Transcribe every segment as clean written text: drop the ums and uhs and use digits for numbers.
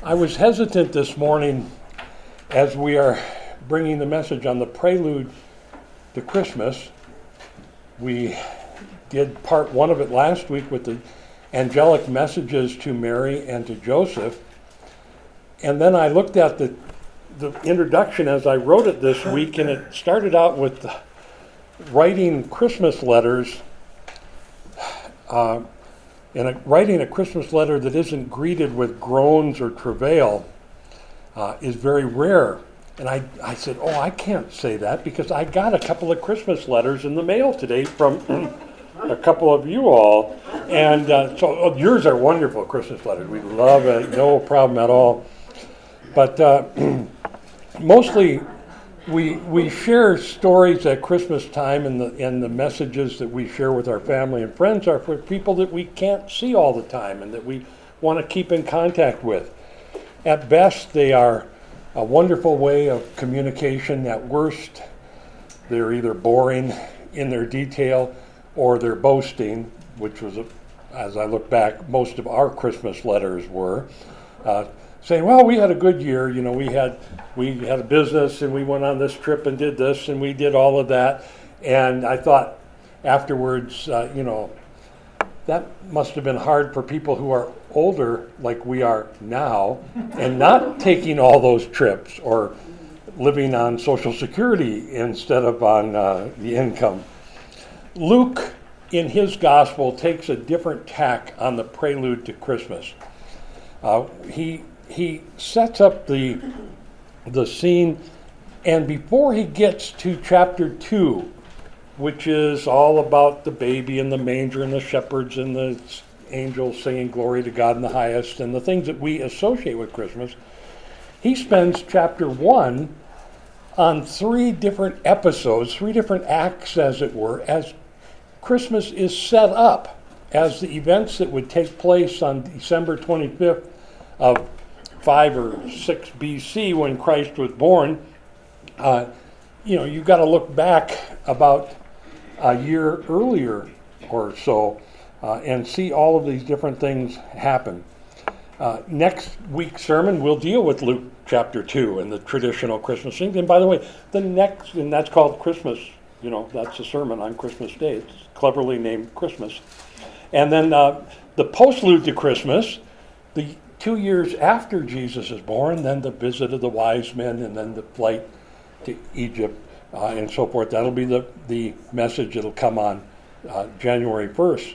I was hesitant this morning as we are bringing the message on the prelude to Christmas. We did part one of it last week with the angelic messages to Mary and to Joseph. And then I looked at the introduction as I wrote it this week, and it started out with writing Christmas letters. Writing a Christmas letter that isn't greeted with groans or travail is very rare. And I said, I can't say that because I got a couple of Christmas letters in the mail today from a couple of you all. And so yours are wonderful Christmas letters. We love it, no problem at all. But mostly we share stories at Christmas time, and the messages that we share with our family and friends are for people that we can't see all the time and that we want to keep in contact with. At best, they are a wonderful way of communication. At worst, they're either boring in their detail or they're boasting, which was, as I look back, most of our Christmas letters were. Saying, well, we had a good year, we had a business and we went on this trip and did this and we did all of that. And I thought afterwards, that must have been hard for people who are older like we are now and not taking all those trips or living on Social Security instead of on the income. Luke, in his gospel, takes a different tack on the prelude to Christmas. He sets up the scene, and before he gets to chapter 2, which is all about the baby and the manger and the shepherds and the angels singing glory to God in the highest and the things that we associate with Christmas, he spends chapter 1 on 3 different episodes, 3 different acts, as it were, as Christmas is set up as the events that would take place on December 25th of 5 or 6 BC when Christ was born. You've got to look back about a year earlier or so and see all of these different things happen. Next week's sermon will deal with Luke chapter 2 and the traditional Christmas things. And by the way, and that's called Christmas. That's a sermon on Christmas Day. It's cleverly named Christmas. And then the postlude to Christmas, the 2 years after Jesus is born, then the visit of the wise men, and then the flight to Egypt, and so forth. That'll be the message that'll come on January 1st.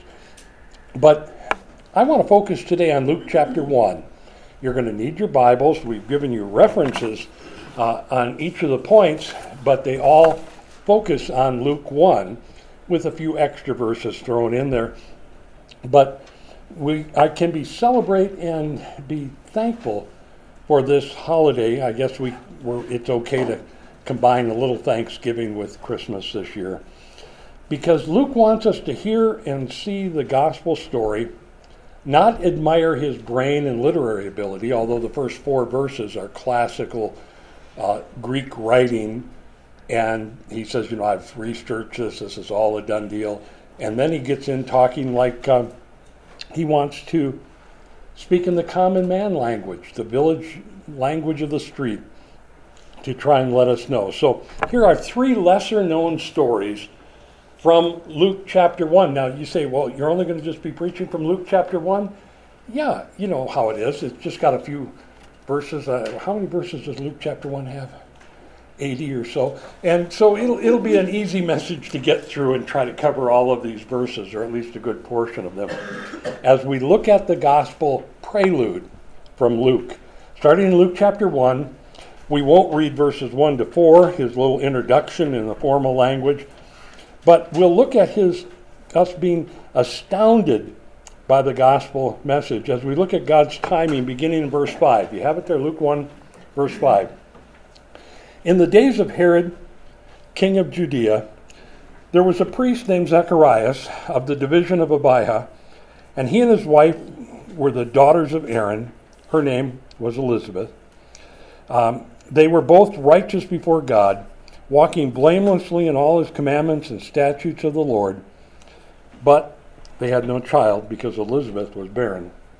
But I want to focus today on Luke chapter 1. You're going to need your Bibles. We've given you references on each of the points, but they all focus on Luke 1 with a few extra verses thrown in there. But I can celebrate and be thankful for this holiday. I guess it's okay to combine a little Thanksgiving with Christmas this year, because Luke wants us to hear and see the gospel story, not admire his brain and literary ability, although the first 4 verses are classical Greek writing, and he says, I've researched this is all a done deal. And then he gets in talking like he wants to speak in the common man language, the village language of the street, to try and let us know. So here are 3 lesser-known stories from Luke chapter 1. Now you say, well, you're only going to just be preaching from Luke chapter 1? Yeah, you know how it is. It's just got a few verses. How many verses does Luke chapter 1 have? 80 or so. And so it'll be an easy message to get through and try to cover all of these verses, or at least a good portion of them, as we look at the gospel prelude from Luke. Starting in Luke chapter 1, we won't read verses 1 to 4, his little introduction in the formal language, but we'll look at us being astounded by the gospel message as we look at God's timing, beginning in verse 5. You have it there, Luke 1, verse 5. In the days of Herod, king of Judea, there was a priest named Zacharias of the division of Abijah, and he and his wife were the daughters of Aaron. Her name was Elizabeth. They were both righteous before God, walking blamelessly in all his commandments and statutes of the Lord. But they had no child because Elizabeth was barren,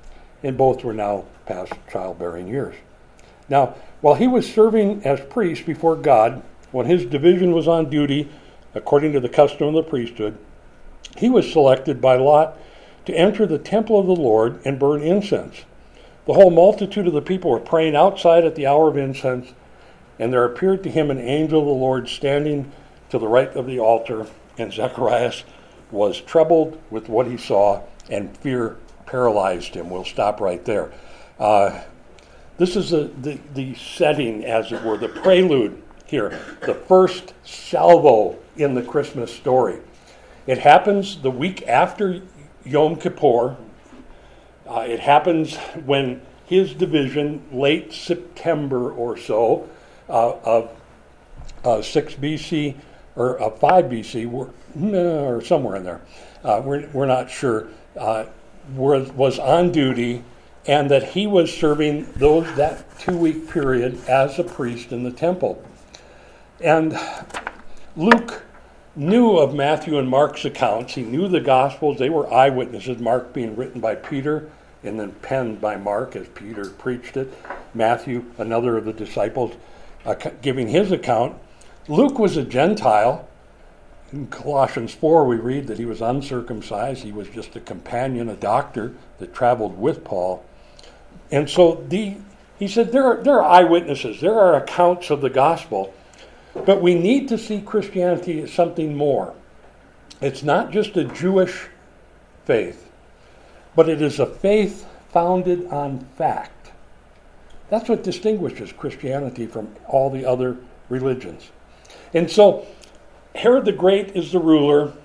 and both were now past childbearing years. Now, while he was serving as priest before God, when his division was on duty, according to the custom of the priesthood, he was selected by lot to enter the temple of the Lord and burn incense. The whole multitude of the people were praying outside at the hour of incense, and there appeared to him an angel of the Lord standing to the right of the altar, and Zacharias was troubled with what he saw, and fear paralyzed him. We'll stop right there. This is the setting, as it were, the prelude here, the first salvo in the Christmas story. It happens the week after Yom Kippur. It happens when his division, late September or so, of 6 BC, or 5 BC, or somewhere in there, we're not sure, was on duty, and that he was serving that 2-week period as a priest in the temple. And Luke knew of Matthew and Mark's accounts. He knew the Gospels. They were eyewitnesses, Mark being written by Peter and then penned by Mark as Peter preached it. Matthew, another of the disciples, giving his account. Luke was a Gentile. In Colossians 4, we read that he was uncircumcised. He was just a companion, a doctor that traveled with Paul. And so he said there are eyewitnesses. There are accounts of the gospel. But we need to see Christianity as something more. It's not just a Jewish faith, but it is a faith founded on fact. That's what distinguishes Christianity from all the other religions. And so Herod the Great is the ruler.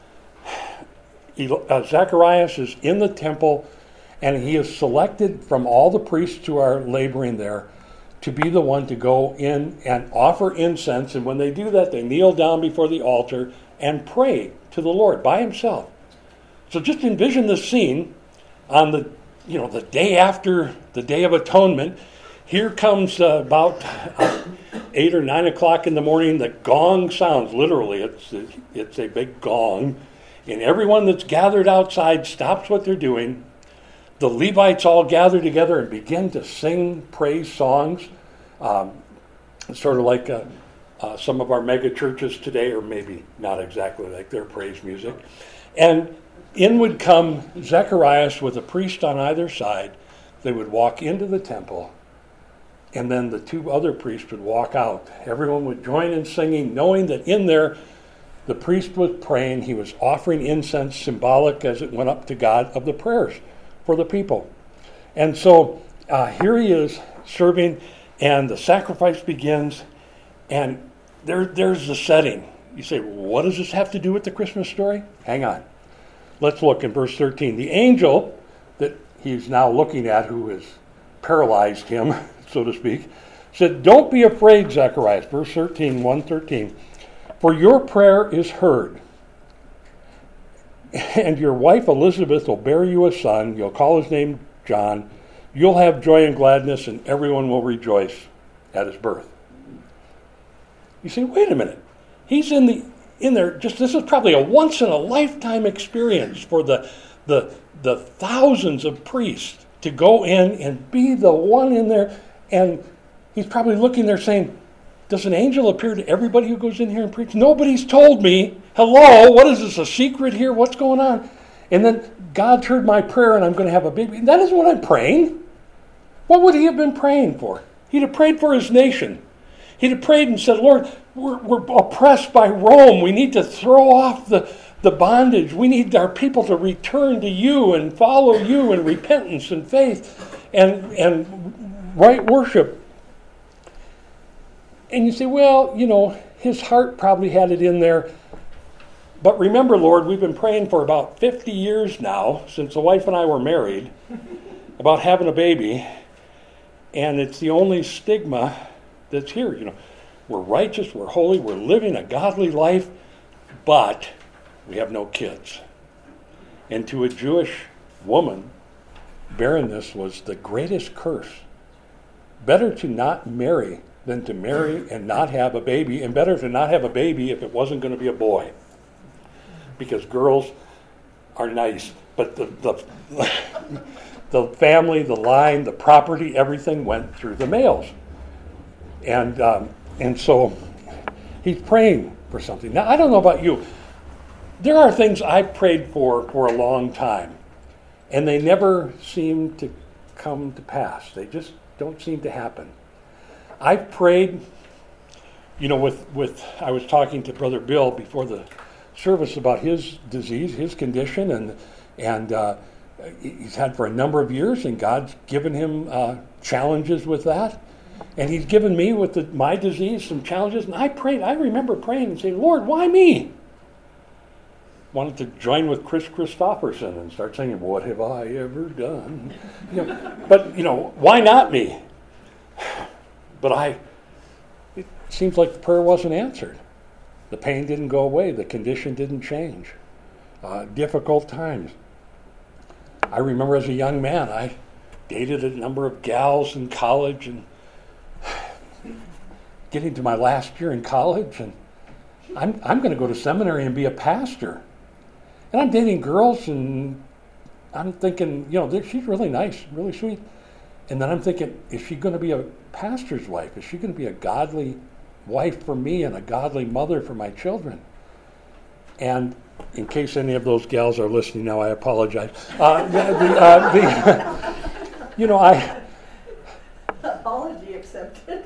Zacharias is in the temple, and he is selected from all the priests who are laboring there to be the one to go in and offer incense. And when they do that, they kneel down before the altar and pray to the Lord by himself. So just envision the scene on the day after the Day of Atonement. Here comes about 8 or 9 o'clock in the morning. The gong sounds. Literally, it's a big gong. And everyone that's gathered outside stops what they're doing. The Levites all gather together and begin to sing praise songs. Sort of like some of our mega churches today, or maybe not exactly like their praise music. And in would come Zacharias with a priest on either side. They would walk into the temple, and then the 2 other priests would walk out. Everyone would join in singing, knowing that in there the priest was praying. He was offering incense, symbolic as it went up to God, of the prayers for the people. And so here he is serving, and the sacrifice begins, and there's the setting. You say, well, what does this have to do with the Christmas story? Hang on. Let's look in verse 13. The angel that he's now looking at, who has paralyzed him, so to speak, said, "Don't be afraid, Zacharias." Verse 13, 1:13. "For your prayer is heard, and your wife Elizabeth will bear you a son. You'll call his name John. You'll have joy and gladness, and everyone will rejoice at his birth." You say, wait a minute. He's in there. Just this is probably a once in a lifetime experience for the thousands of priests to go in and be the one in there. And he's probably looking there saying, does an angel appear to everybody who goes in here and preaches? Nobody's told me. Hello, what is this, a secret here? What's going on? And then God's heard my prayer and I'm going to have a baby. That isn't what I'm praying. What would he have been praying for? He'd have prayed for his nation. He'd have prayed and said, Lord, we're oppressed by Rome. We need to throw off the bondage. We need our people to return to you and follow you in repentance and faith and right worship. And you say, well, his heart probably had it in there. But remember, Lord, we've been praying for about 50 years now, since the wife and I were married, about having a baby. And it's the only stigma that's here. We're righteous, we're holy, we're living a godly life, but we have no kids. And to a Jewish woman, barrenness was the greatest curse. Better to not marry than to marry and not have a baby, and better to not have a baby if it wasn't going to be a boy. Because girls are nice, but the family, the line, the property, everything went through the males. And so he's praying for something. Now, I don't know about you. There are things I've prayed for a long time, and they never seem to come to pass. They just don't seem to happen. I've prayed, with I was talking to Brother Bill before the service about his disease, his condition, and he's had for a number of years, and God's given him challenges with that. And he's given me with my disease some challenges. And I remember praying and saying, Lord, why me? Wanted to join with Chris Christopherson and start singing, what have I ever done? But why not me? But it seems like the prayer wasn't answered. The pain didn't go away. The condition didn't change. Difficult times. I remember as a young man, I dated a number of gals in college and getting to my last year in college, and I'm going to go to seminary and be a pastor. And I'm dating girls, and I'm thinking, she's really nice, really sweet. And then I'm thinking, is she going to be a pastor's wife? Is she going to be a godly wife for me and a godly mother for my children? And in case any of those gals are listening now, I apologize. Apology accepted.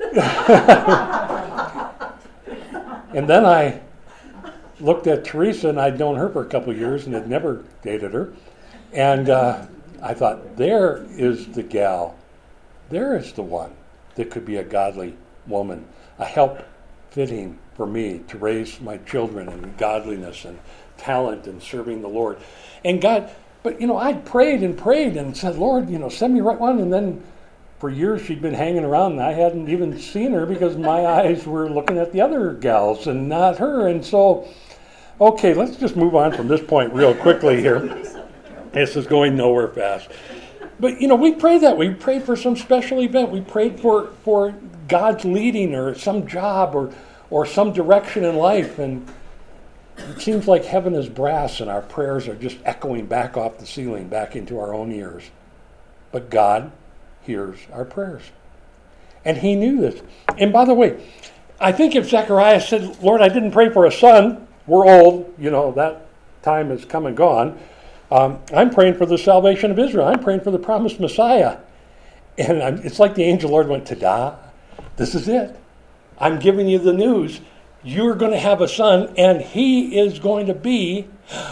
And then I looked at Teresa, and I'd known her for a couple of years and had never dated her. And I thought, there is the gal. There is the one that could be a godly woman, a help fitting for me to raise my children in godliness and talent and serving the Lord. And God, but I'd prayed and said, Lord, send me right one. And then for years she'd been hanging around, and I hadn't even seen her because my eyes were looking at the other gals and not her. And so, okay, let's just move on from this point real quickly here. This is going nowhere fast. But, we prayed that. We prayed for some special event. We prayed for God's leading or some job or some direction in life. And it seems like heaven is brass and our prayers are just echoing back off the ceiling, back into our own ears. But God hears our prayers. And he knew this. And by the way, I think if Zechariah said, Lord, I didn't pray for a son, we're old, that time has come and gone. I'm praying for the salvation of Israel. I'm praying for the promised Messiah. And it's like the angel Lord went, ta-da, this is it. I'm giving you the news. You're going to have a son, and he is going to be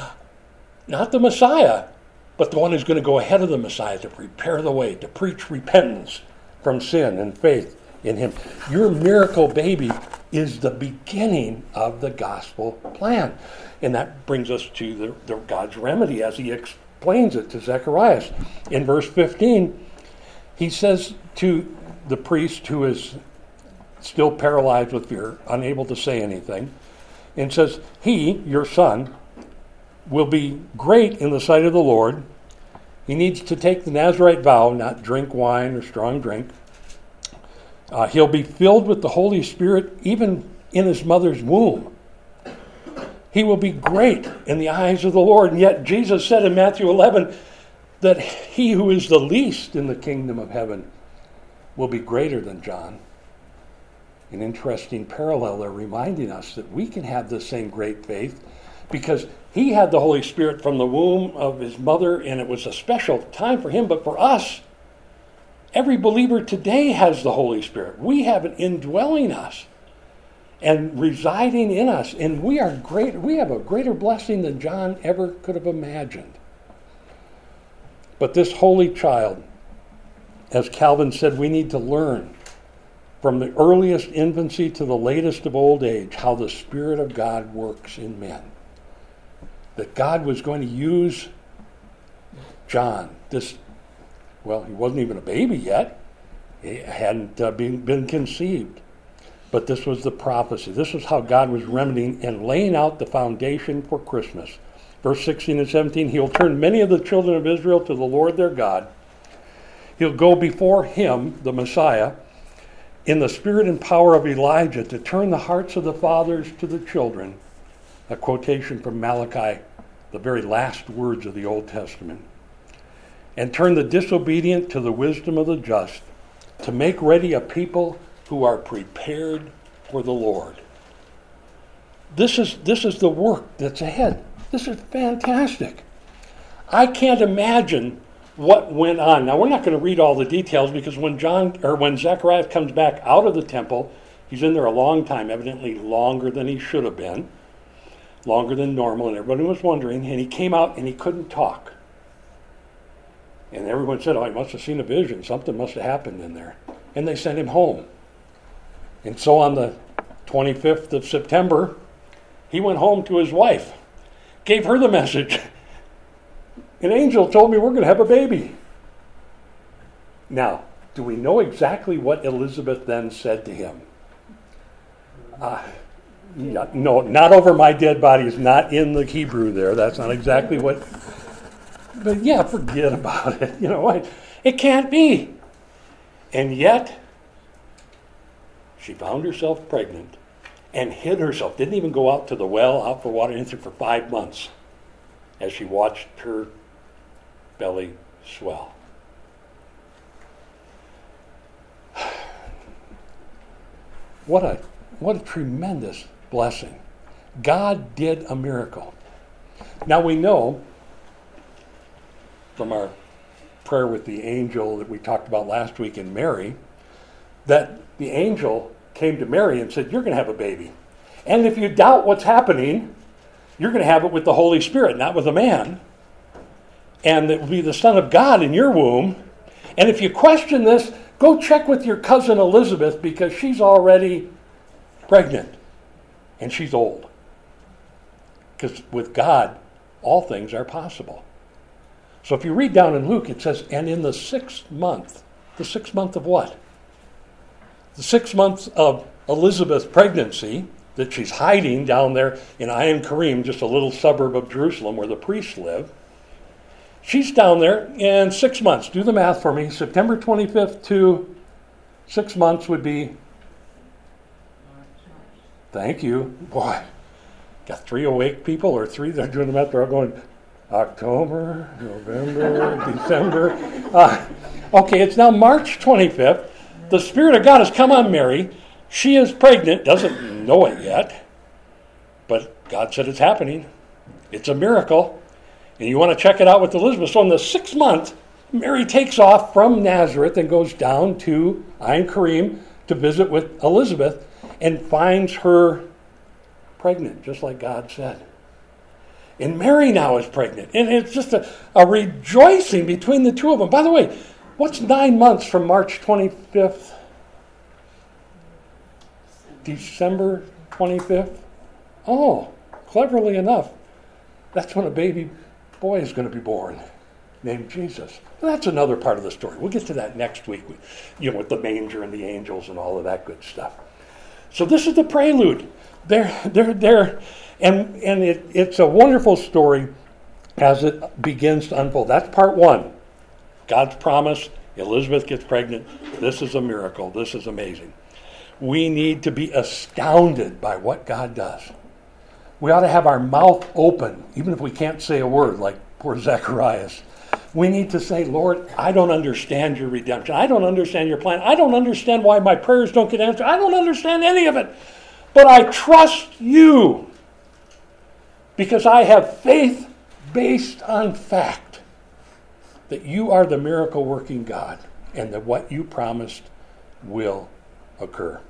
not the Messiah, but the one who's going to go ahead of the Messiah to prepare the way, to preach repentance from sin and faith in him. Your miracle baby is the beginning of the gospel plan. And that brings us to the God's remedy as he explains it to Zacharias. In verse 15, he says to the priest who is still paralyzed with fear, unable to say anything, and says, he, your son, will be great in the sight of the Lord. He needs to take the Nazirite vow, not drink wine or strong drink. He'll be filled with the Holy Spirit even in his mother's womb. He will be great in the eyes of the Lord. And yet Jesus said in Matthew 11 that he who is the least in the kingdom of heaven will be greater than John. An interesting parallel there, reminding us that we can have the same great faith because he had the Holy Spirit from the womb of his mother, and it was a special time for him. But for us, every believer today has the Holy Spirit. We have it indwelling us and residing in us, and we are great. We have a greater blessing than John ever could have imagined. But this holy child, as Calvin said, we need to learn from the earliest infancy to the latest of old age how the Spirit of God works in men. That God was going to use John, he wasn't even a baby yet. He hadn't been conceived. But this was the prophecy. This was how God was remedying and laying out the foundation for Christmas. Verse 16 and 17, he'll turn many of the children of Israel to the Lord their God. He'll go before him, the Messiah, in the spirit and power of Elijah to turn the hearts of the fathers to the children. A quotation from Malachi, the very last words of the Old Testament. and turn the disobedient to the wisdom of the just, to make ready a people who are prepared for the Lord. This is the work that's ahead. This is fantastic. I can't imagine what went on. Now, we're not going to read all the details because when Zechariah comes back out of the temple, he's in there a long time, evidently longer than he should have been, longer than normal, and everybody was wondering, and he came out and he couldn't talk. And everyone said, oh, he must have seen a vision. Something must have happened in there. And they sent him home. And so on the 25th of September, he went home to his wife, gave her the message. An angel told me we're going to have a baby. Now, do we know exactly what Elizabeth then said to him? No, not over my dead body is not in the Hebrew there. That's not exactly what... But yeah, forget about it. You know, it can't be. And yet, she found herself pregnant and hid herself. Didn't even go out to the well, out for water, anything for 5 months as she watched her belly swell. What a tremendous blessing. God did a miracle. Now we know from our prayer with the angel that we talked about last week in Mary, that the angel came to Mary and said, you're going to have a baby. And if you doubt what's happening, you're going to have it with the Holy Spirit, not with a man. And it will be the Son of God in your womb. And if you question this, go check with your cousin Elizabeth because she's already pregnant. And she's old. Because with God, all things are possible. So if you read down in Luke, it says, and in the 6th month of what? The 6 months of Elizabeth's pregnancy, that she's hiding down there in Ayin Karim, just a little suburb of Jerusalem where the priests live. She's down there in 6 months. Do the math for me. September 25th to 6 months would be... Thank you. Boy, got 3 awake people or 3 that are doing the math. They're all going... October, November, December. Okay, it's now March 25th. The Spirit of God has come on Mary. She is pregnant, doesn't know it yet, but God said it's happening. It's a miracle. And you want to check it out with Elizabeth. So in the 6th month, Mary takes off from Nazareth and goes down to Ayin Karim to visit with Elizabeth and finds her pregnant, just like God said. And Mary now is pregnant. And it's just a rejoicing between the two of them. By the way, what's 9 months from March 25th? December 25th? Oh, cleverly enough, that's when a baby boy is going to be born named Jesus. Well, that's another part of the story. We'll get to that next week, with the manger and the angels and all of that good stuff. So this is the prelude. They're and it's a wonderful story as it begins to unfold. That's part 1. God's promise, Elizabeth gets pregnant. This is a miracle. This is amazing. We need to be astounded by what God does. We ought to have our mouth open, even if we can't say a word, like poor Zacharias. We need to say, Lord, I don't understand your redemption. I don't understand your plan. I don't understand why my prayers don't get answered. I don't understand any of it. But I trust you. Because I have faith based on fact that you are the miracle-working God and that what you promised will occur.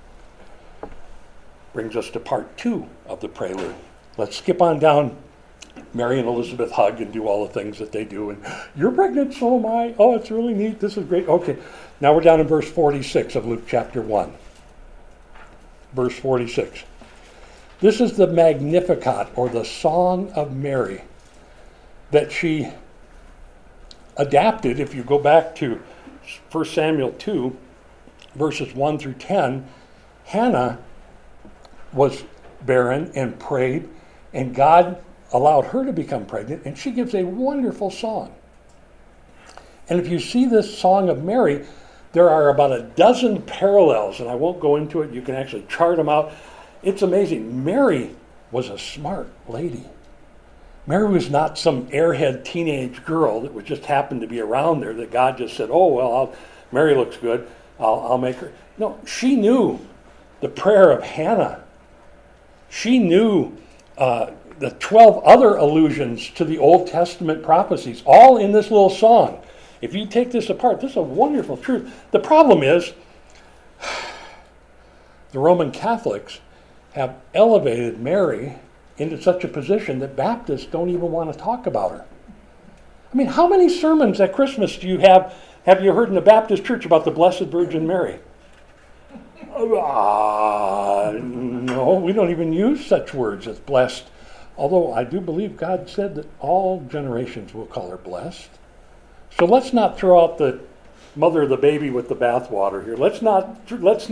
Brings us to part 2 of the prelude. Let's skip on down. Mary and Elizabeth hug and do all the things that they do. And you're pregnant, so am I. Oh, it's really neat. This is great. Okay, now we're down in verse 46 of Luke chapter 1. Verse 46. This is the Magnificat, or the Song of Mary, that she adapted. If you go back to 1 Samuel 2, verses 1 through 10, Hannah was barren and prayed, and God allowed her to become pregnant, and she gives a wonderful song. And if you see this Song of Mary, there are about a dozen parallels, and I won't go into it. You can actually chart them out. It's amazing. Mary was a smart lady. Mary was not some airhead teenage girl that would just happen to be around there that God just said, oh, well, Mary looks good, I'll make her. No, she knew the prayer of Hannah. She knew the 12 other allusions to the Old Testament prophecies, all in this little song. If you take this apart, this is a wonderful truth. The problem is, the Roman Catholics have elevated Mary into such a position that Baptists don't even want to talk about her. I mean, how many sermons at Christmas do you have you heard in the Baptist church about the Blessed Virgin Mary? No, we don't even use such words as blessed. Although I do believe God said that all generations will call her blessed. So let's not throw out the mother of the baby with the bathwater here. Let's not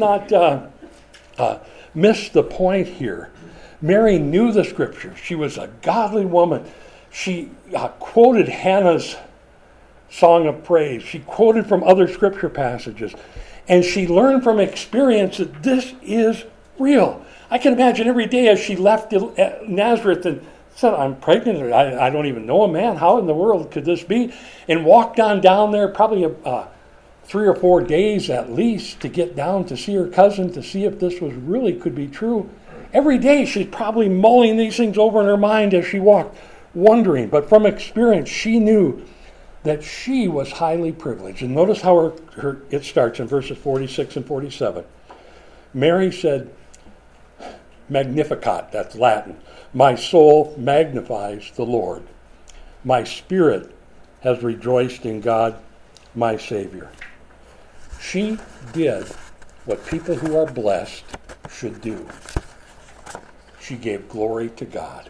miss the point here. Mary knew the scriptures. She was a godly woman. She quoted Hannah's song of praise. She quoted from other scripture passages. And she learned from experience that this is real. I can imagine every day as she left Nazareth and said, I'm pregnant. I don't even know a man. How in the world could this be? And walked on down there probably 3 or 4 days at least to get down to see her cousin to see if this was really could be true. Every day she's probably mulling these things over in her mind as she walked, wondering. But from experience, she knew that she was highly privileged. And notice how it starts in verses 46 and 47. Mary said, Magnificat, that's Latin. My soul magnifies the Lord. My spirit has rejoiced in God, my Savior. She did what people who are blessed should do. She gave glory to God.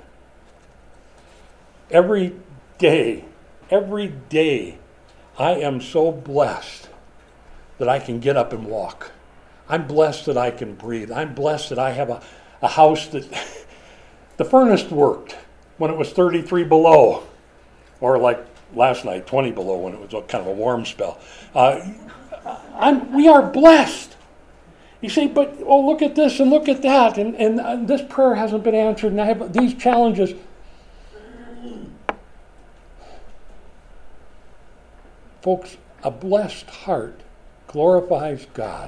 Every day, I am so blessed that I can get up and walk. I'm blessed that I can breathe. I'm blessed that I have a house that the furnace worked when it was 33 below, or like last night, 20 below when it was kind of a warm spell. We are blessed. You say, but look at this and look at that, and this prayer hasn't been answered, and I have these challenges. Folks, a blessed heart glorifies God.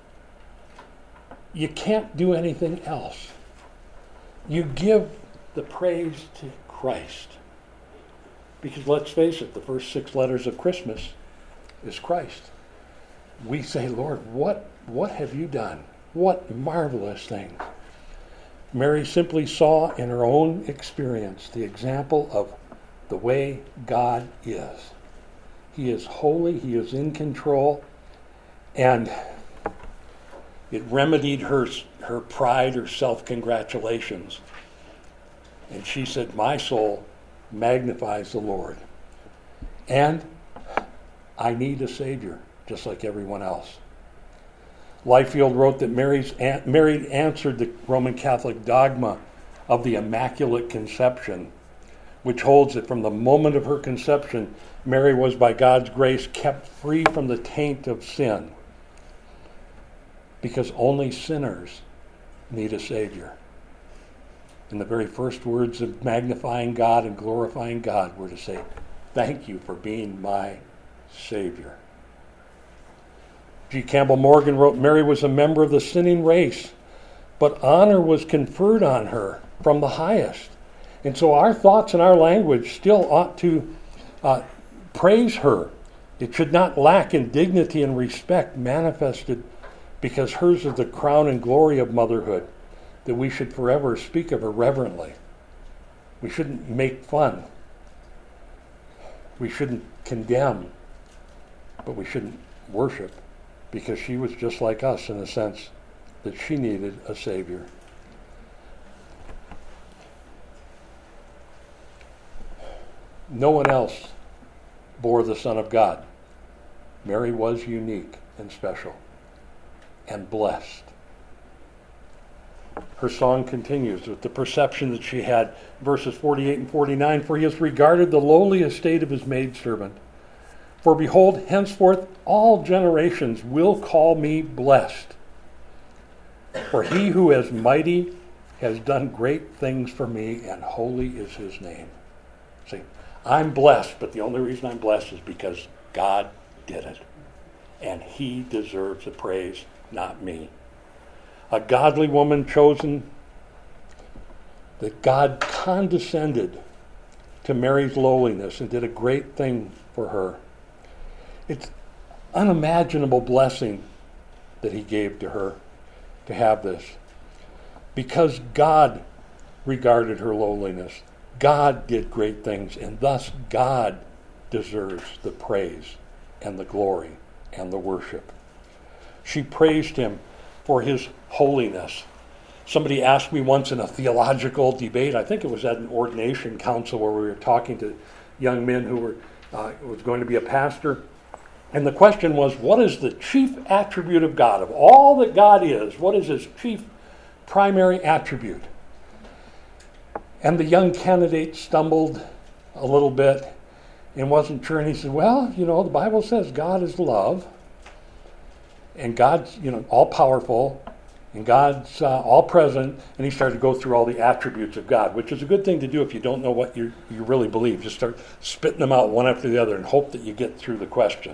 You can't do anything else. You give the praise to Christ. Because let's face it, the first 6 letters of Christmas is Christ. We say, Lord, what have you done? What marvelous things. Mary simply saw in her own experience the example of the way God is. He is holy, he is in control, and it remedied her pride, her self-congratulations. And she said, my soul magnifies the Lord. And I need a Savior, just like everyone else. Liefeld wrote that Mary answered the Roman Catholic dogma of the Immaculate Conception, which holds that from the moment of her conception, Mary was by God's grace kept free from the taint of sin, because only sinners need a Savior. And the very first words of magnifying God and glorifying God were to say, thank you for being my Savior. G. Campbell Morgan wrote, Mary was a member of the sinning race, but honor was conferred on her from the highest. And so our thoughts and our language still ought to praise her. It should not lack in dignity and respect manifested because hers is the crown and glory of motherhood, that we should forever speak of her reverently. We shouldn't make fun. We shouldn't condemn, but we shouldn't worship, because she was just like us in the sense that she needed a Savior. No one else bore the Son of God. Mary was unique and special and blessed. Her song continues with the perception that she had, verses 48 and 49, for he has regarded the lowly estate of his maidservant. For behold, henceforth all generations will call me blessed. For he who is mighty has done great things for me, and holy is his name. See, I'm blessed, but the only reason I'm blessed is because God did it. And he deserves the praise, not me. A godly woman chosen, that God condescended to Mary's lowliness and did a great thing for her. It's unimaginable blessing that he gave to her to have this. Because God regarded her lowliness, God did great things, and thus God deserves the praise and the glory and the worship. She praised him for his holiness. Somebody asked me once in a theological debate, I think it was at an ordination council where we were talking to young men who were was going to be a pastor, and the question was, what is the chief attribute of God? Of all that God is, what is his chief primary attribute? And the young candidate stumbled a little bit and wasn't sure, and he said, well, the Bible says God is love, and God's, all powerful, and God's all present, and he started to go through all the attributes of God, which is a good thing to do if you don't know what you really believe. Just start spitting them out one after the other and hope that you get through the question.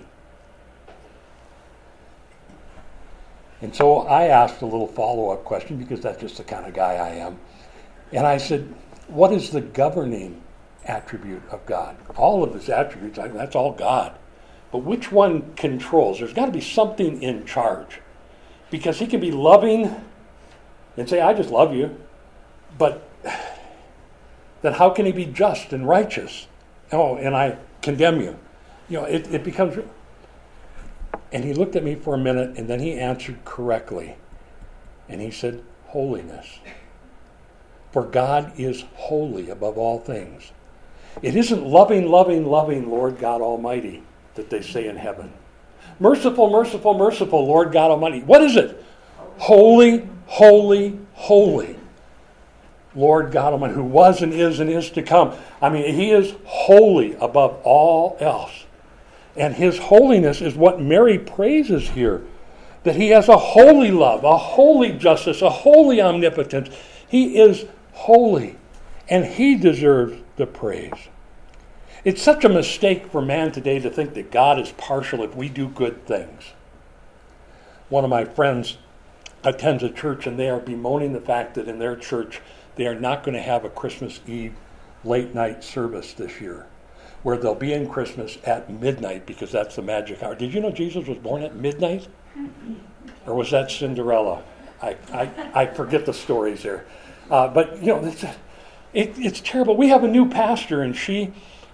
And so I asked a little follow-up question, because that's just the kind of guy I am. And I said, what is the governing attribute of God? All of his attributes, that's all God. But which one controls? There's got to be something in charge. Because he can be loving and say, I just love you. But then how can he be just and righteous? Oh, and I condemn you. It becomes... And he looked at me for a minute, and then he answered correctly. And he said, holiness. For God is holy above all things. It isn't loving, loving, loving Lord God Almighty that they say in heaven. Merciful, merciful, merciful Lord God Almighty. What is it? Holy, holy, holy Lord God Almighty, who was and is to come. I mean, he is holy above all else. And his holiness is what Mary praises here. That he has a holy love, a holy justice, a holy omnipotence. He is holy, and he deserves the praise. It's such a mistake for man today to think that God is partial if we do good things. One of my friends attends a church, and they are bemoaning the fact that in their church they are not going to have a Christmas Eve late night service this year, where they'll be in Christmas at midnight, because that's the magic hour. Did you know Jesus was born at midnight? Or was that Cinderella? I forget the stories there. But, it's terrible. We have a new pastor, and she...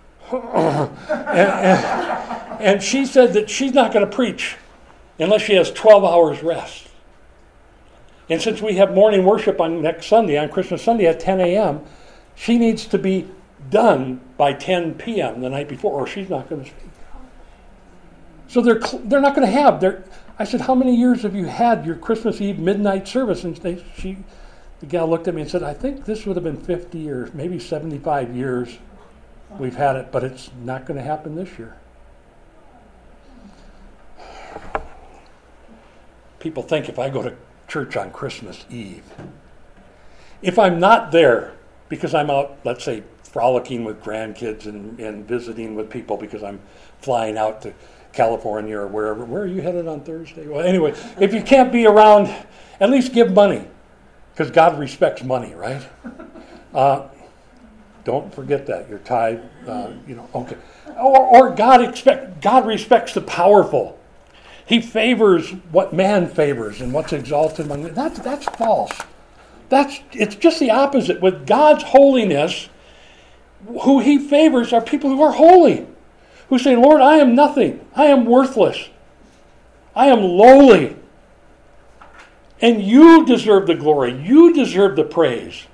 and she said that she's not going to preach unless she has 12 hours rest. And since we have morning worship on next Sunday, on Christmas Sunday at 10 a.m., she needs to be done by 10 p.m. the night before, or she's not going to speak. So they're not going to have I said, how many years have you had your Christmas Eve midnight service? And the gal looked at me and said, I think this would have been 50 or maybe 75 years we've had it, but it's not going to happen this year. People think if I go to church on Christmas Eve, if I'm not there because I'm out, let's say, frolicking with grandkids and visiting with people because I'm flying out to California or wherever. Where are you headed on Thursday? Well, anyway, if you can't be around, at least give money, because God respects money, right? Don't forget that. Your tithe, okay. Or God respects the powerful. He favors what man favors and what's exalted among them. That's false. It's just the opposite. With God's holiness, who he favors are people who are holy, who say, Lord, I am nothing. I am worthless. I am lowly. And you deserve the glory. You deserve the praise.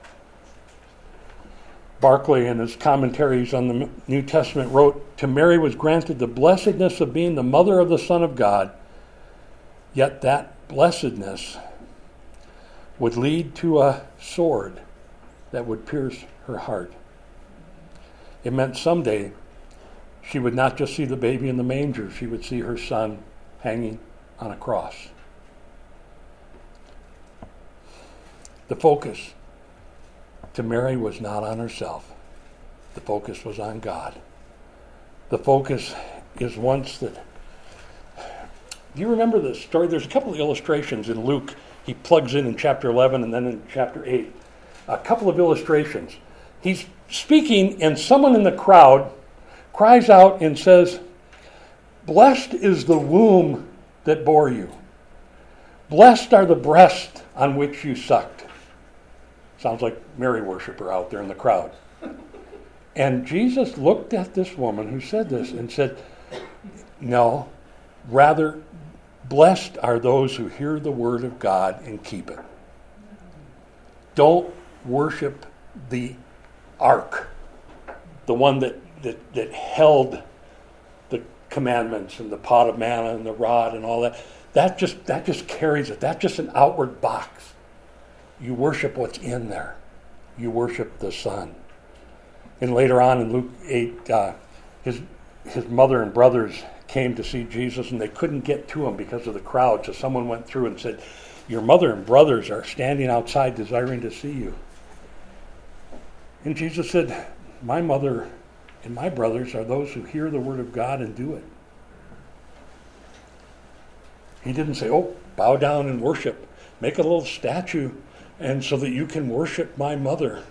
Barclay, in his commentaries on the New Testament, wrote, to Mary was granted the blessedness of being the mother of the Son of God, yet that blessedness would lead to a sword that would pierce her heart. It meant someday she would not just see the baby in the manger, she would see her son hanging on a cross. The focus to Mary was not on herself. The focus was on God. The focus is once that... Do you remember the story? There's a couple of illustrations in Luke. He plugs in chapter 11 and then in chapter 8. A couple of illustrations. He's speaking and someone in the crowd cries out and says, "Blessed is the womb that bore you. Blessed are the breasts on which you sucked." Sounds like Mary worshiper out there in the crowd. And Jesus looked at this woman who said this and said, "No, rather, blessed are those who hear the word of God and keep it." Don't worship the ark, the one that held the commandments and the pot of manna and the rod and all that. That just carries it. That's just an outward box. You worship what's in there. You worship the Son. And later on in Luke 8, his mother and brothers came to see Jesus, and they couldn't get to him because of the crowd. So someone went through and said, "Your mother and brothers are standing outside desiring to see you." And Jesus said, "My mother and my brothers are those who hear the word of God and do it." He didn't say, "Oh, bow down and worship. Make a little statue and so that you can worship my mother."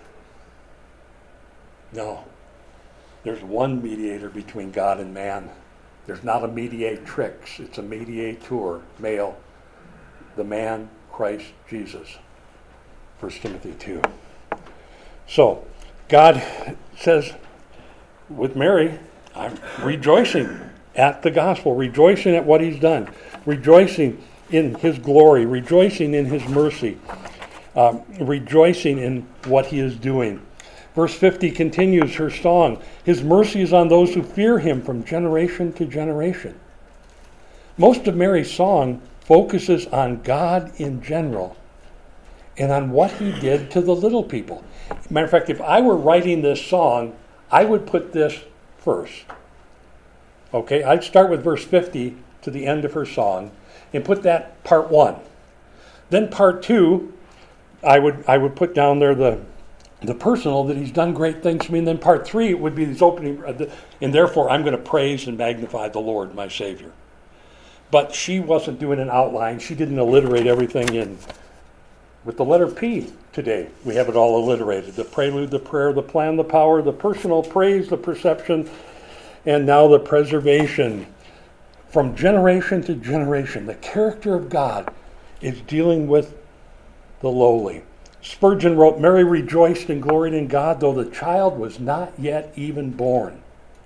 No. There's one mediator between God and man. There's not a mediatrix. It's a mediator, male. The man, Christ Jesus. 1 Timothy 2. So, God says, with Mary, I'm rejoicing at the gospel, rejoicing at what he's done, rejoicing in his glory, rejoicing in his mercy, rejoicing in what he is doing. Verse 50 continues her song. His mercy is on those who fear him from generation to generation. Most of Mary's song focuses on God in general and on what he did to the little people. Matter of fact, if I were writing this song, I would put this first. Okay, I'd start with verse 50 to the end of her song and put that part 1. Then part 2, I would put down there the personal, that he's done great things for me. And then part 3 would be his opening, and therefore I'm going to praise and magnify the Lord, my Savior. But she wasn't doing an outline. She didn't alliterate everything in. With the letter P today, we have it all alliterated. The prelude, the prayer, the plan, the power, the personal praise, the perception, and now the preservation. From generation to generation, the character of God is dealing with the lowly. Spurgeon wrote, "Mary rejoiced and gloried in God, though the child was not yet even born."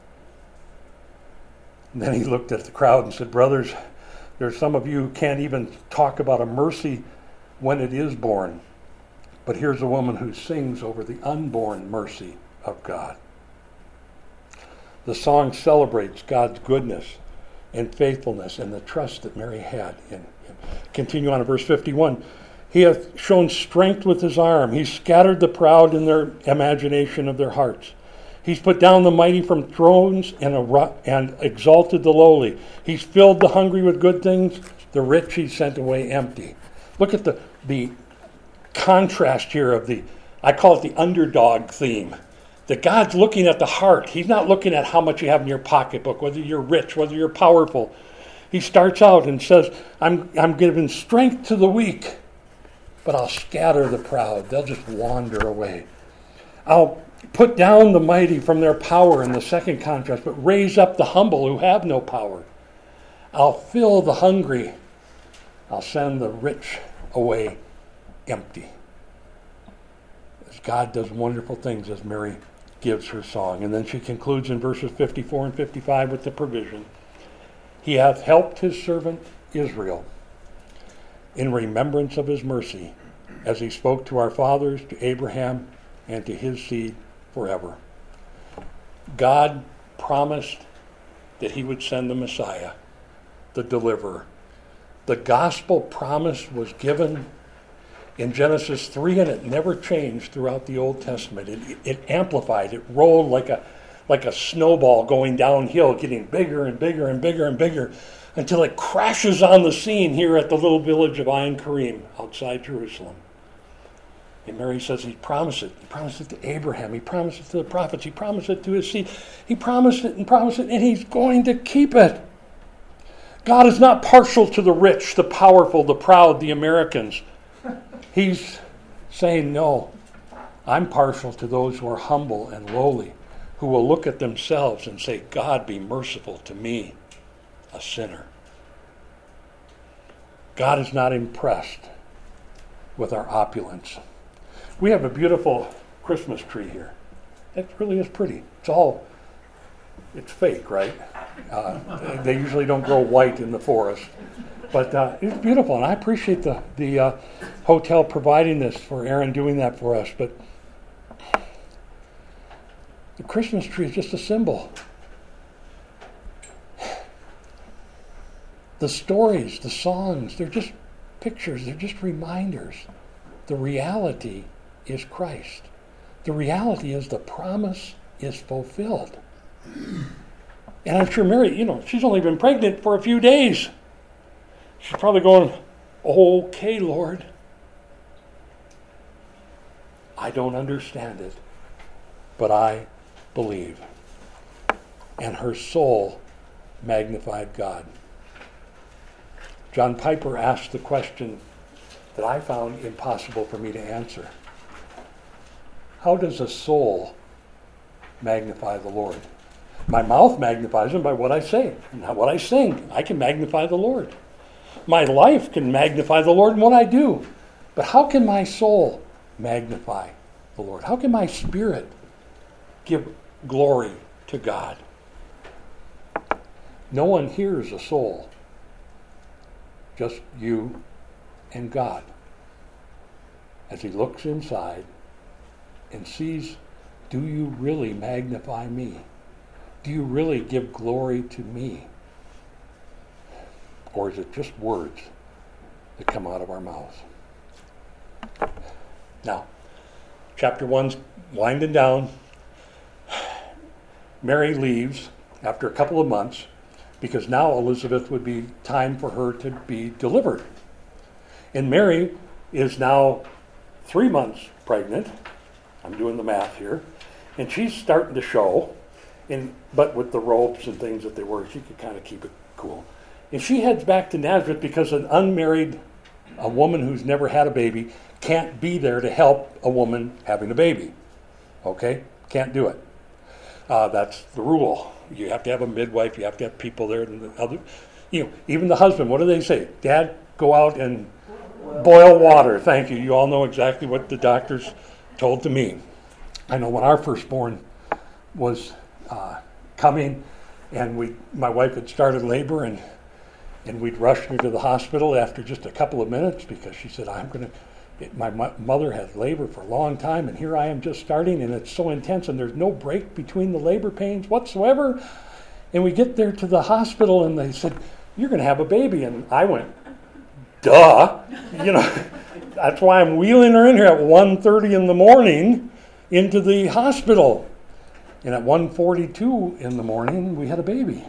And then he looked at the crowd and said, "Brothers, there's some of you who can't even talk about a mercy when it is born. But here's a woman who sings over the unborn mercy of God." The song celebrates God's goodness and faithfulness and the trust that Mary had in him. Continue on in verse 51. He hath shown strength with his arm. He's scattered the proud in their imagination of their hearts. He's put down the mighty from thrones and exalted the lowly. He's filled the hungry with good things. The rich he sent away empty. Look at the contrast here of I call it the underdog theme. That God's looking at the heart. He's not looking at how much you have in your pocketbook, whether you're rich, whether you're powerful. He starts out and says, I'm giving strength to the weak, but I'll scatter the proud. They'll just wander away. I'll put down the mighty from their power in the second contrast, but raise up the humble who have no power. I'll fill the hungry. I'll send the rich away empty. As God does wonderful things as Mary gives her song. And then she concludes in verses 54 and 55 with the provision. He hath helped his servant Israel in remembrance of his mercy, as he spoke to our fathers, to Abraham, and to his seed forever. God promised that he would send the Messiah, the deliverer. The gospel promise was given in Genesis 3, and it never changed throughout the Old Testament. It amplified. It rolled like a snowball going downhill, getting bigger and bigger and bigger and bigger, until it crashes on the scene here at the little village of Ein Karim outside Jerusalem. And Mary says he promised it. He promised it to Abraham. He promised it to the prophets. He promised it to his seed. He promised it, and he's going to keep it. God is not partial to the rich, the powerful, the proud, the Americans. He's saying, no, I'm partial to those who are humble and lowly, who will look at themselves and say, God, be merciful to me, a sinner. God is not impressed with our opulence. We have a beautiful Christmas tree here. It really is pretty. It's fake, right? They usually don't grow white in the forest. But it's beautiful, and I appreciate the hotel providing this for Aaron, doing that for us. But the Christmas tree is just a symbol. The stories, the songs, they're just pictures, they're just reminders. The reality is Christ. The reality is the promise is fulfilled. And I'm sure Mary, she's only been pregnant for a few days. She's probably going, okay, Lord. I don't understand it, but I believe. And her soul magnified God. John Piper asked the question that I found impossible for me to answer. How does a soul magnify the Lord? My mouth magnifies him by what I say, not what I sing. I can magnify the Lord. My life can magnify the Lord in what I do. But how can my soul magnify the Lord? How can my spirit give glory to God? No one hears a soul, just you and God, as he looks inside and sees, do you really magnify me? Do you really give glory to me? Or is it just words that come out of our mouths? Now, chapter 1's winding down. Mary leaves after a couple of months because now Elizabeth would be time for her to be delivered. And Mary is now 3 months pregnant. I'm doing the math here. And she's starting to show, but with the robes and things that they were, she could kind of keep it cool. And she heads back to Nazareth because a woman who's never had a baby, can't be there to help a woman having a baby. Okay? Can't do it. That's the rule. You have to have a midwife. You have to have people there. And even the husband, what do they say? Dad, go out and boil water. Thank you. You all know exactly what the doctors told to me. I know when our firstborn was coming, and my wife had started labor, and we'd rushed her to the hospital after just a couple of minutes because she said, my mother had labor for a long time, and here I am just starting, and it's so intense, and there's no break between the labor pains whatsoever. And we get there to the hospital, and they said, you're going to have a baby. And I went, duh. That's why I'm wheeling her in here at 1:30 in the morning into the hospital. And at 1:42 in the morning, we had a baby.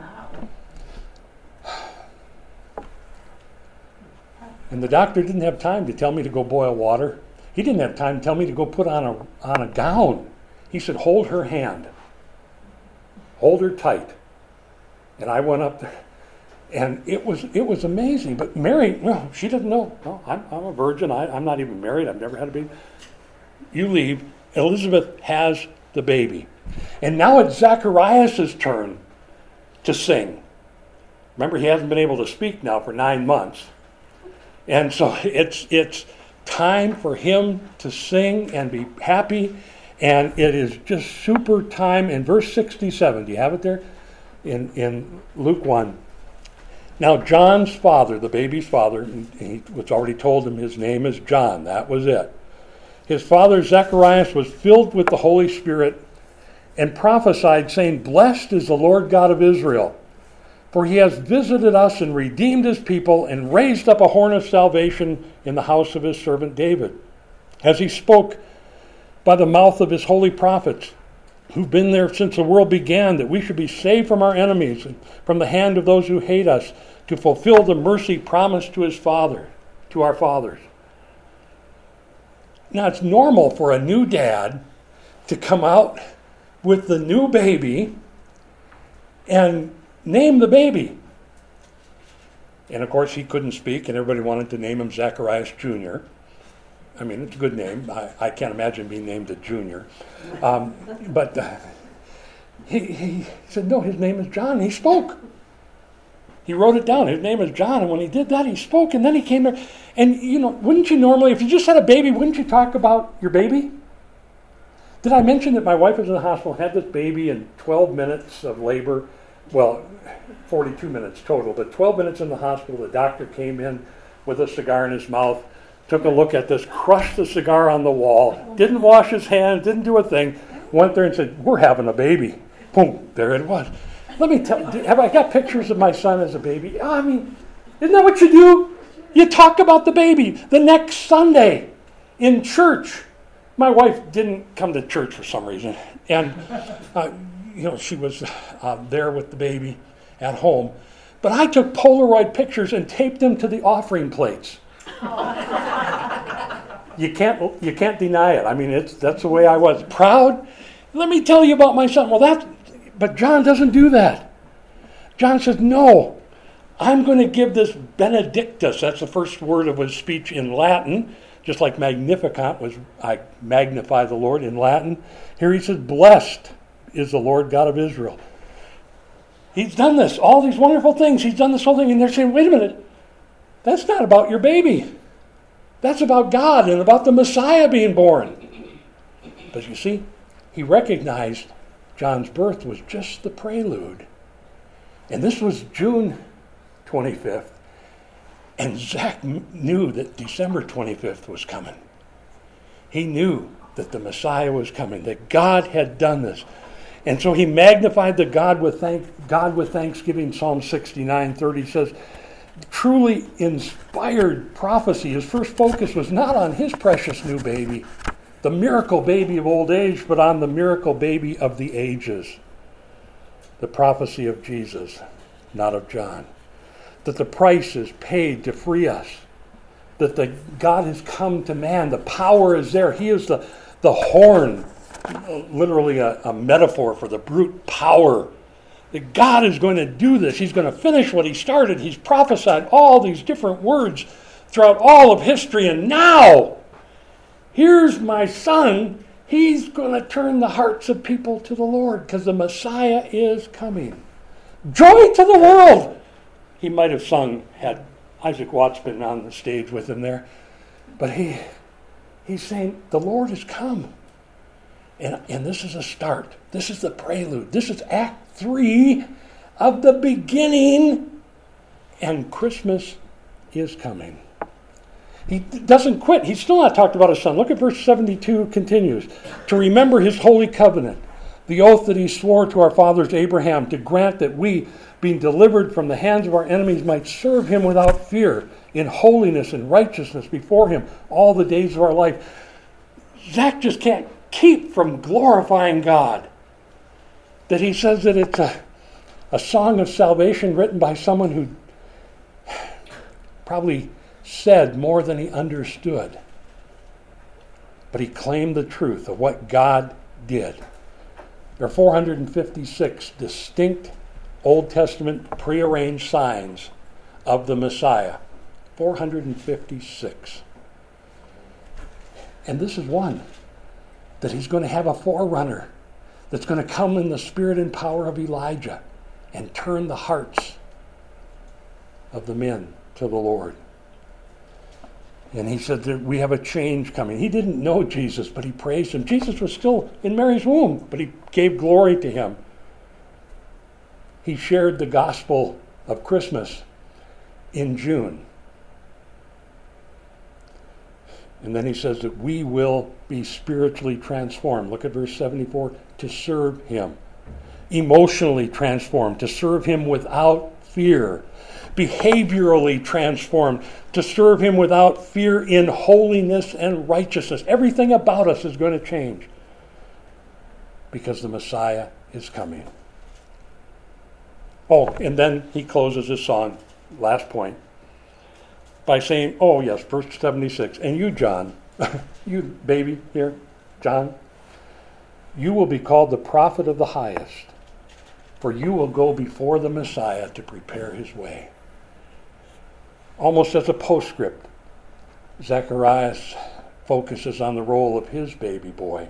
And the doctor didn't have time to tell me to go boil water. He didn't have time to tell me to go put on a gown. He said, hold her hand. Hold her tight. And I went up there. And it was amazing. But Mary, no, she doesn't know. No, I'm a virgin. I'm not even married. I've never had a baby. You leave. Elizabeth has the baby. And now it's Zacharias' turn to sing. Remember, he hasn't been able to speak now for 9 months. And so it's time for him to sing and be happy. And it is just super time. In verse 67, do you have it there? In Luke 1. Now John's father, the baby's father, he was already told him his name is John. That was it. His father Zacharias was filled with the Holy Spirit and prophesied, saying, blessed is the Lord God of Israel, for he has visited us and redeemed his people and raised up a horn of salvation in the house of his servant David, as he spoke by the mouth of his holy prophets, who've been there since the world began, that we should be saved from our enemies and from the hand of those who hate us, to fulfill the mercy promised to our fathers. Now, it's normal for a new dad to come out with the new baby and name the baby. And of course, he couldn't speak, and everybody wanted to name him Zacharias Jr. I mean, it's a good name. I can't imagine being named a junior. But he said, no, his name is John. And he spoke. He wrote it down. His name is John. And when he did that, he spoke. And then he came there. And, wouldn't you normally, if you just had a baby, wouldn't you talk about your baby? Did I mention that my wife was in the hospital, had this baby in 12 minutes of labor? Well, 42 minutes total, but 12 minutes in the hospital. The doctor came in with a cigar in his mouth, took a look at this, crushed the cigar on the wall, didn't wash his hands, didn't do a thing, went there and said, we're having a baby. Boom, there it was. Let me tell you, have I got pictures of my son as a baby? I mean, isn't that what you do? You talk about the baby. The next Sunday in church, my wife didn't come to church for some reason, and she was there with the baby at home. But I took Polaroid pictures and taped them to the offering plates. You can't deny it. I mean, that's the way I was. Proud. Let me tell you about my son. But John doesn't do that. John says, no, I'm going to give this Benedictus. That's the first word of his speech in Latin. Just like Magnificat was, I magnify the Lord in Latin. Here he says, blessed is the Lord God of Israel. He's done this, all these wonderful things. He's done this whole thing. And they're saying, wait a minute, that's not about your baby. That's about God and about the Messiah being born. But you see, he recognized John's birth was just the prelude. And this was June 25th. And Zach knew that December 25th was coming. He knew that the Messiah was coming, that God had done this. And so he magnified the God with thanksgiving. Psalm 69:30 says, truly inspired prophecy. His first focus was not on his precious new baby, the miracle baby of old age, but on the miracle baby of the ages. The prophecy of Jesus, not of John. That the price is paid to free us. That God has come to man. The power is there. He is the horn, literally a metaphor for the brute power. That God is going to do this. He's going to finish what he started. He's prophesied all these different words throughout all of history. And now, here's my son. He's going to turn the hearts of people to the Lord because the Messiah is coming. Joy to the world! He might have sung had Isaac Watts been on the stage with him there. But he's saying, the Lord has come. And this is a start. This is the prelude. This is Act 3 of the beginning. And Christmas is coming. He doesn't quit. He's still not talked about his son. Look at verse 72 continues. To remember his holy covenant, the oath that he swore to our fathers Abraham, to grant that we, being delivered from the hands of our enemies, might serve him without fear, in holiness and righteousness before him all the days of our life. Zach just can't keep from glorifying God. That he says that it's a song of salvation written by someone who probably said more than he understood. But he claimed the truth of what God did. There are 456 distinct Old Testament prearranged signs of the Messiah. 456. And this is one. That he's going to have a forerunner that's going to come in the spirit and power of Elijah and turn the hearts of the men to the Lord. And he said that we have a change coming. He didn't know Jesus, but he praised him. Jesus was still in Mary's womb, but he gave glory to him. He shared the gospel of Christmas in June. And then he says that we will be spiritually transformed. Look at verse 74. To serve him. Emotionally transformed. To serve him without fear. Behaviorally transformed. To serve him without fear in holiness and righteousness. Everything about us is going to change. Because the Messiah is coming. Oh, and then he closes his song, last point, by saying, oh yes, verse 76, and you, John, You baby here, John, you will be called the prophet of the highest, for you will go before the Messiah to prepare his way. Almost as a postscript, Zacharias focuses on the role of his baby boy.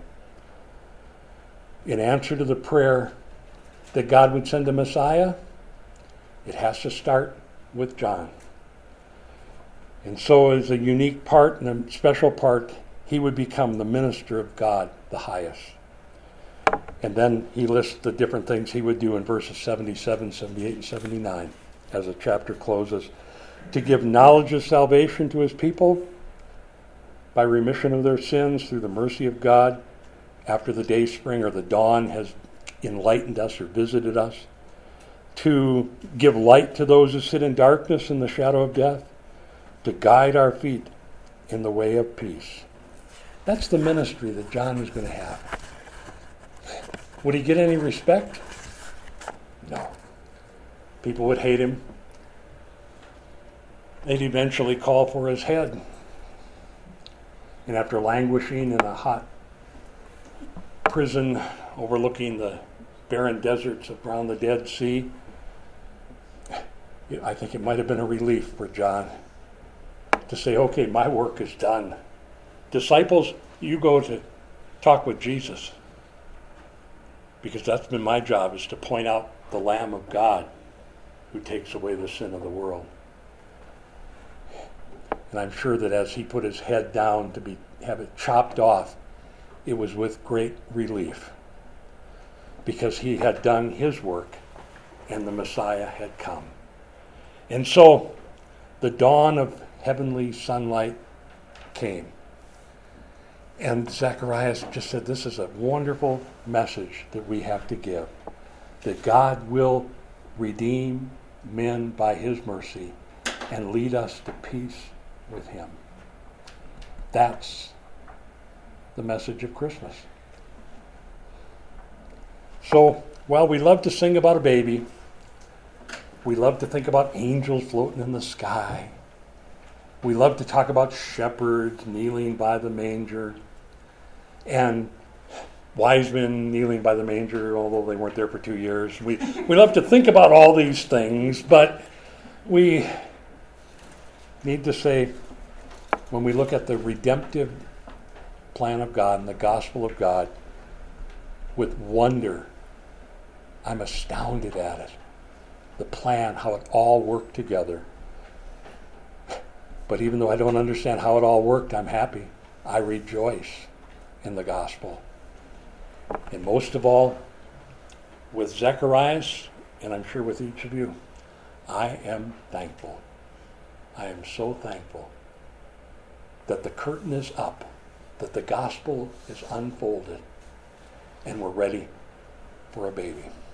In answer to the prayer that God would send a Messiah, it has to start with John. And so as a unique part and a special part, he would become the minister of God, the highest. And then he lists the different things he would do in verses 77, 78, and 79 as the chapter closes. To give knowledge of salvation to his people by remission of their sins through the mercy of God after the day spring or the dawn has enlightened us or visited us. To give light to those who sit in darkness and the shadow of death. To guide our feet in the way of peace. That's the ministry that John was going to have. Would he get any respect? No. People would hate him. They'd eventually call for his head. And after languishing in a hot prison overlooking the barren deserts around the Dead Sea, I think it might have been a relief for John to say, okay, my work is done. Disciples, you go to talk with Jesus. Because that's been my job, is to point out the Lamb of God who takes away the sin of the world. And I'm sure that as he put his head down to have it chopped off, it was with great relief. Because he had done his work and the Messiah had come. And so the dawn of heavenly sunlight came. And Zacharias just said, this is a wonderful message that we have to give. That God will redeem men by his mercy and lead us to peace with him. That's the message of Christmas. So, while we love to sing about a baby, we love to think about angels floating in the sky. We love to talk about shepherds kneeling by the manger and wise men kneeling by the manger, although they weren't there for 2 years. We love to think about all these things, but we need to say, when we look at the redemptive plan of God and the gospel of God, with wonder, I'm astounded at it. The plan, how it all worked together. But even though I don't understand how it all worked, I'm happy. I rejoice in the gospel. And most of all, with Zacharias, and I'm sure with each of you, I am thankful. I am so thankful that the curtain is up, that the gospel is unfolded, and we're ready for a baby.